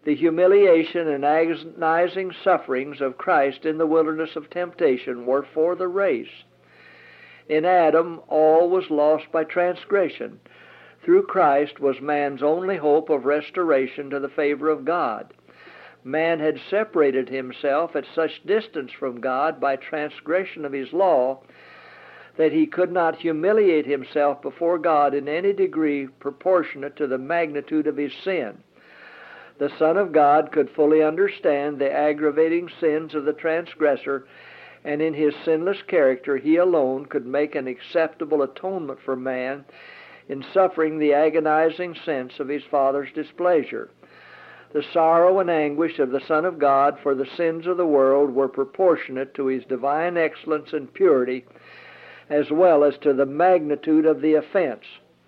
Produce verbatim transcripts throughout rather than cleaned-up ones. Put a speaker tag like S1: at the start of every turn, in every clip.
S1: The humiliation and agonizing sufferings of Christ in the wilderness of temptation were for the race. In Adam, all was lost by transgression. Through Christ was man's only hope of restoration to the favor of God. Man had separated himself at such distance from God by transgression of his law that he could not humiliate himself before God in any degree proportionate to the magnitude of his sin. The Son of God could fully understand the aggravating sins of the transgressor, and in his sinless character he alone could make an acceptable atonement for man in suffering the agonizing sense of his Father's displeasure. The sorrow and anguish of the Son of God for the sins of the world were proportionate to his divine excellence and purity, as well as to the magnitude of the offense.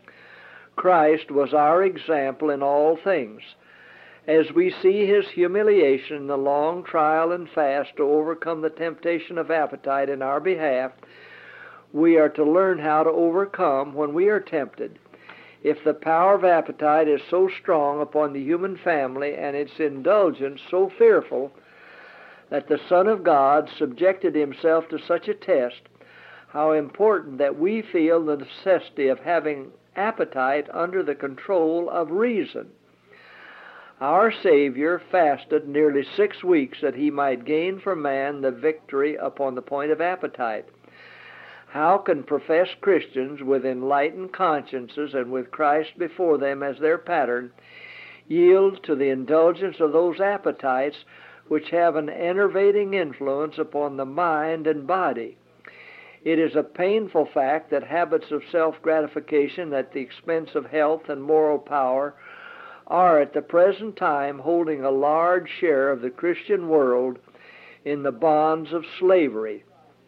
S1: Christ was our example in all things. As we see his humiliation in the long trial and fast to overcome the temptation of appetite in our behalf, we are to learn how to overcome when we are tempted. If the power of appetite is so strong upon the human family and its indulgence so fearful that the Son of God subjected himself to such a test, how important that we feel the necessity of having appetite under the control of reason. Our Savior fasted nearly six weeks that he might gain for man the victory upon the point of appetite. How can professed Christians with enlightened consciences and with Christ before them as their pattern yield to the indulgence of those appetites which have an enervating influence upon the mind and body? It is a painful fact that habits of self-gratification at the expense of health and moral power are at the present time holding a large share of the Christian world in the bonds of slavery.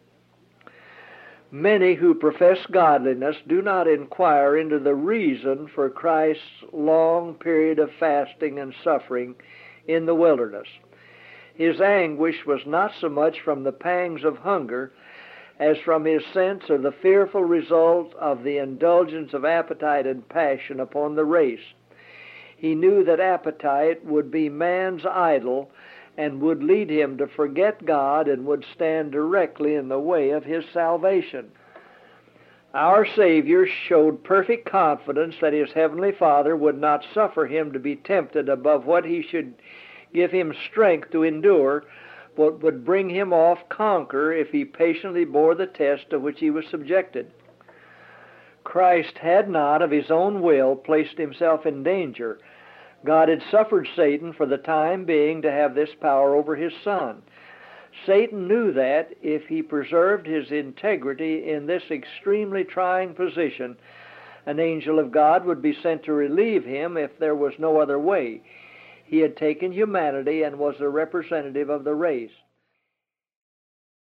S1: Many who profess godliness do not inquire into the reason for Christ's long period of fasting and suffering in the wilderness. His anguish was not so much from the pangs of hunger as from his sense of the fearful result of the indulgence of appetite and passion upon the race. He knew that appetite would be man's idol and would lead him to forget God and would stand directly in the way of his salvation. Our Savior showed perfect confidence that his heavenly Father would not suffer him to be tempted above what he should give him strength to endure, but would bring him off conqueror if he patiently bore the test to which he was subjected. Christ had not of his own will placed himself in danger. God had suffered Satan for the time being to have this power over his Son. Satan knew that if he preserved his integrity in this extremely trying position, an angel of God would be sent to relieve him if there was no other way. He had taken humanity and was the representative of the race.